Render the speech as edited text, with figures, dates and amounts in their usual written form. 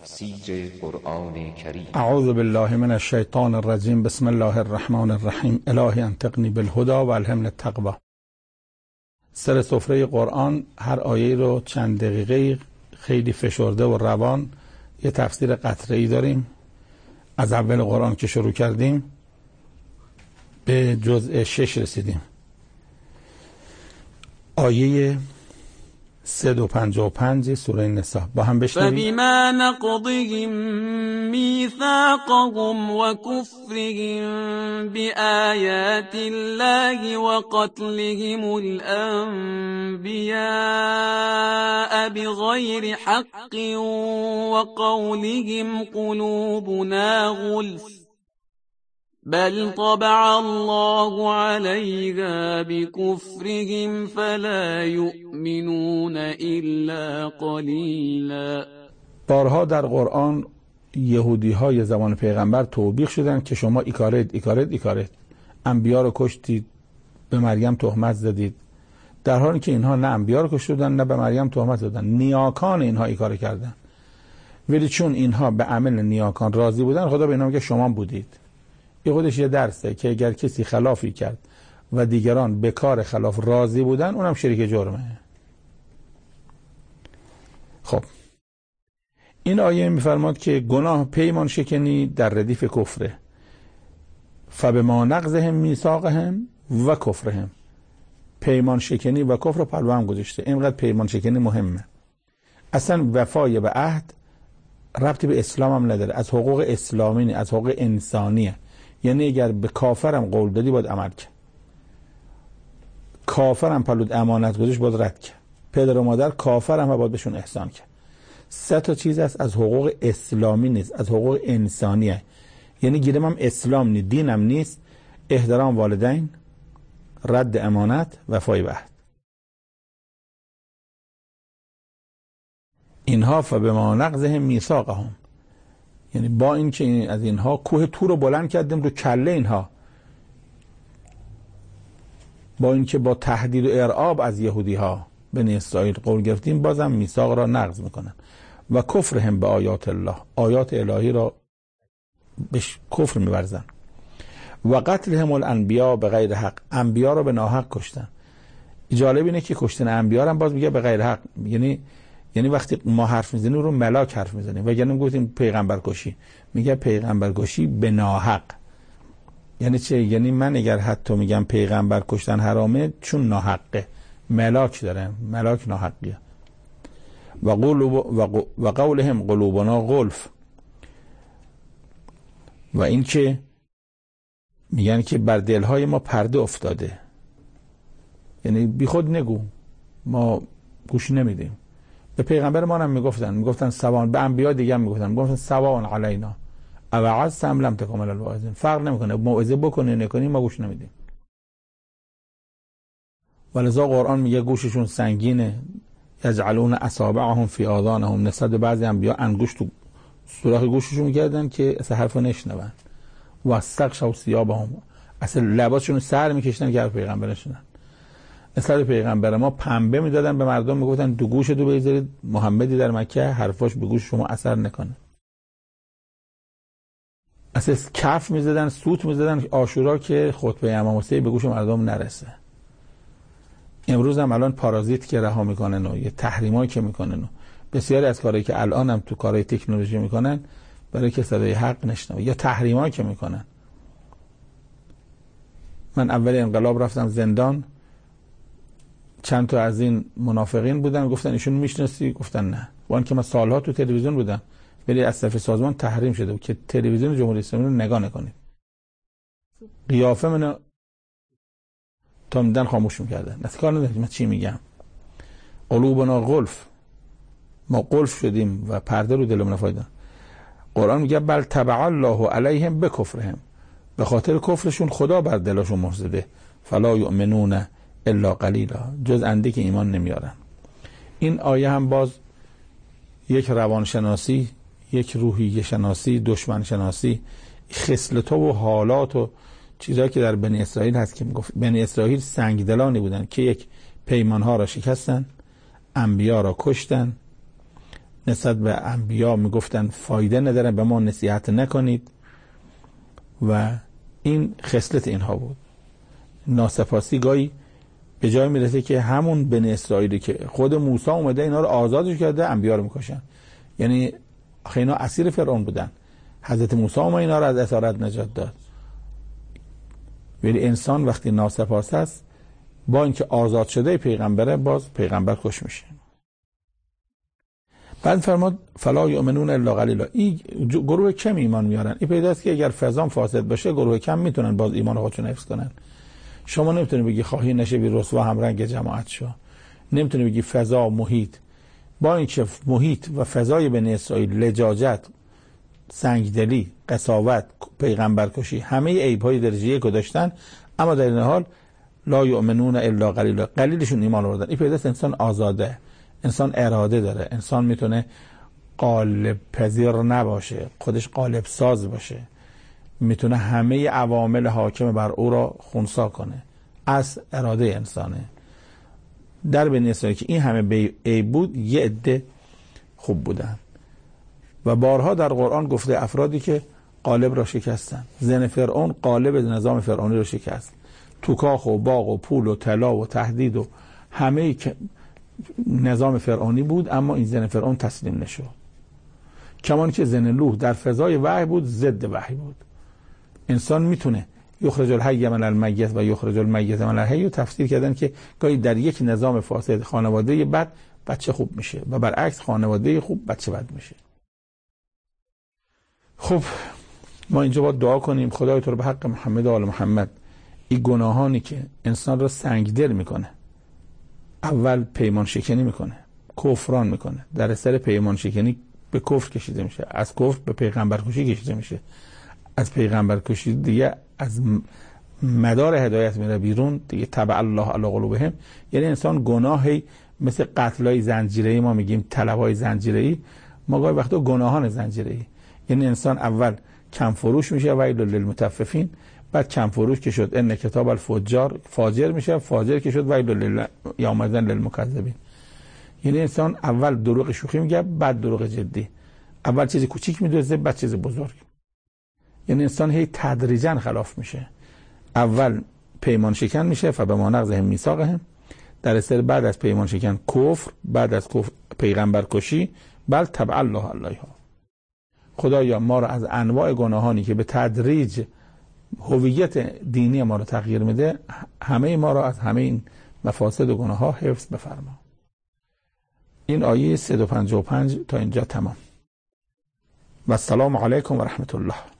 تفسیر قرآن کریم. اعوذ بالله من الشیطان الرجیم. بسم الله الرحمن الرحیم. الهی انطقنی بالهدی و الهمنی التقوی. سر سفره قرآن هر آیه رو چند دقیقه خیلی فشرده و روان یه تفسیر قطره‌ای داریم. از اول قرآن که شروع کردیم به جزء 6 رسیدیم. آیه 355 سوره نساء با هم بشنویم. فبما نقضهم میثاقهم وكفرهم بآیات الله وقتلهم الأنبیاء بغیر حق وقولهم قلوبنا غلف بل طبع الله عليها بكفرهم فلا يؤمنون إلا قليلا. بارها در قرآن یهودی های زمان پیغمبر توبیخ شدند که شما ایکارید انبیا رو کشتید، به مریم تهمت زدید، در حالی که اینها نه انبیا رو کشتن نه به مریم تهمت زدن. نیاکان اینها این کارو کردن، ولی چون اینها به عمل نیاکان راضی بودن خدا به اینا میگه شما بودید. این خودش یه درسه که اگر کسی خلافی کرد و دیگران به کار خلاف راضی بودن اونم شریک جرمه. خب این آیه میفرماد که گناه پیمان شکنی در ردیف کفره. فبما نقضهم میثاقهم و کفرهم. پیمان شکنی و کفر پلو هم گذاشته. اینقدر پیمان شکنی مهمه. اصلا وفای به عهد ربطی به اسلام هم نداره، از حقوق اسلامی نه، از حقوق انسانیه. یعنی اگر به کافرم قول دادی باید عمل کرد، کافرم پلود امانت گذاشت باید رد کرد، پدر و مادر کافرم باید بهشون احسان کرد. 3 تا چیز است از حقوق اسلامی نیست، از حقوق انسانیه. یعنی گیرم هم اسلام نیست، دینم نیست. احترام والدین، رد امانت، وفای به عهد. اینها فبما نقضهم میثاقهم، یعنی با این که از اینها کوه تور رو بلند کردیم رو کله اینها، با این که با تهدید و ارعاب از یهودی ها بنی اسرائیل قول گرفتیم، بازم میثاق را نقض میکنن. و کفرهم به آیات الله، آیات الهی را به کفر میورزن. و قتلهم الانبیاء به غیر حق، انبیا را به ناحق کشتن. جالب اینه که کشتن انبیا هم باز میگه به غیر حق. یعنی وقتی ما حرف میزنیم رو ملاک حرف میزنیم، وگرنه گفتیم پیغمبر کشی، میگه پیغمبر کشی به ناحق. یعنی چه؟ یعنی من اگر حتی میگم پیغمبر کشتن حرامه چون ناحقه، ملاک داره، ملاک ناحقیه. و قولهم قلوبنا غلف، و این که میگن که بر دلهای ما پرده افتاده، یعنی بی خود نگو، ما گوش نمیدیم. به پیغمبر ما هم میگفتن سواء، به انبیا دیگه هم میگفتن سواء علینا اوعظت ام لم تکن من الواعظین. فرق نمیکنه موعظه بکنی نکنی، ما گوش نمیدیم. ولذا قرآن میگه گوششون سنگینه. یجعلون اصابعهم فی آذانهم، نسبت به بعضی انبیا انگشت تو سوراخ گوششون میکردن که اصلا حرفو نشنون. و استغشوا ثیابهم، اصلا لباسشون سر میکشتن که پیغمبر نشنن. مثلا پیغمبر ما پنبه میدادن به مردم، میگفتن دو گوشتو بذارید محمدی در مکه حرفاش به گوش شما اثر نکنه. اساس کف میزدن، سوت میزدن عاشورا که خطبه امام حسین به گوش مردم نرسه. امروز هم الان پارازیت که رها میکنن و یه تحریمایی که میکنن و بسیاری از کارهایی که الان هم تو کارهای تکنولوژی میکنن برای که صدای حق نشنوه، یا تحریمایی که میکنن. من اول انقلاب رفتم زندان، چند تا از این منافقین بودن، گفتن ایشون میشناسی؟ گفتن نه. وان که من سالها تو تلویزیون بودم، ولی از طرف سازمان تحریم شده بود که تلویزیون جمهوری اسلامی رو نگاه نکنید. قیافه منو تا میدن خاموش میکردن، از کار ندارم من چی میگم. قلوبنا غلف، ما قلف شدیم و پرده رو دلمون نفایدن. قرآن میگه بل طبع الله علیهم بکفرهم، به خاطر کفرشون خدا بر دلشون مهر زده. فلا یؤمنون الا قلیلا، جز اندی که ایمان نمیارن. این آیه هم باز یک روانشناسی، یک روحیه شناسی، دشمن شناسی، خصلت‌ها و حالات و چیزایی که در بنی اسرائیل هست که میگفت بنی اسرائیل سنگدلانی بودن که یک پیمانها را شکستن، انبیا را کشتن، نسبت به انبیا میگفتن فایده نداره، به ما نصیحت نکنید و این خصلت اینها بود. ناسپاسی گاهی به جای میرسه که همون بنی اسرائیلی که خود موسی اومده اینا رو آزادش کرده انبیا رو میکشن. یعنی آخه اینا اسیر فرعون بودن، حضرت موسی اومد اینا رو از اسارت نجات داد. ولی انسان وقتی ناسپاس است با اینکه آزاد شده پیغمبره باز پیغمبر کش میشه. بعد فرمود فلا یؤمنون الا قلیلا. این گروه کم ایمان میارن. این پیداست که اگر فضا فاسد باشه گروه کم میتونن باز ایمان خودشون حفظ کنن. شما نمیتونی بگی خواهی نشه بی رسوا هم رنگ جماعت شو، نمیتونی بگی فضا محیط، با اینکه محیط و فضای بنی اسرائیل لجاجت، سنگدلی، قساوت، پیغمبر کشی، همه عیب‌های درجه یک رو داشتن، اما در این حال لا یؤمنون الا قلیلا، قلیلشون ایمان آوردن. این پیداست انسان آزاده، انسان اراده داره، انسان میتونه قالب پذیر نباشه، خودش قالب ساز باشه، میتونه همه عوامل حاکم بر او را خنثی کنه. از اراده انسانه. در بنی اسرائیل که این همه عیب بود یه عده خوب بودن و بارها در قرآن گفته افرادی که قالب را شکستن. زن فرعون قالب نظام فرعونی را شکست. تو کاخ و باغ و پول و طلا و تهدید و همه که نظام فرعونی بود، اما این زن فرعون تسلیم نشد. کمان که زن لوح در فضای وحی بود، ضد وحی بود. انسان میتونه یخرج الحی من المیت و یخرج المیت من الحی رو تفسیر کردن که گاهی در یک نظام فاسد خانواده بد بچه خوب میشه و برعکس خانواده خوب بچه بد میشه. خب ما اینجا باید دعا کنیم خدای تو رو به حق محمد و آل محمد این گناهانی که انسان رو سنگدل میکنه، اول پیمان شکنی میکنه، کفران میکنه، در اثر پیمان شکنی به کفر کشیده میشه، از کفر به پیغمبر کشی کشیده میشه، از پیغمبر کشی دیگه از مدار هدایت میره بیرون دیگه، تبع الله علی قلوبهم. یعنی انسان گناهی مثل قتلای زنجیره‌ای، ما میگیم طلبای زنجیره‌ای، ما گاهی وقتا گناهان زنجیره‌ای. یعنی انسان اول کم فروش میشه ویل للمطففین، بعد کم فروش که شد ان کتاب الفجار فاجر میشه، فاجر که شد ویل یومئذ للمکذبین. یعنی انسان اول دروغ شوخی میگه، بعد دروغ جدی، اول چیز کوچیک میدوزه بعد چیز بزرگ. یعنی انسان هی تدریجا خلاف میشه، اول پیمان شکن میشه فبما نقضهم میثاقهم، در اثر بعد از پیمان شکن کفر، بعد از کفر پیغمبر کشی، بل تبع الله علیها. خدایا ما را از انواع گناهانی که به تدریج هویت دینی ما را تغییر میده، همه ما را از همه این مفاسد و گناه ها حفظ بفرما. این آیه 355 تا اینجا تمام. و السلام علیکم و رحمت الله.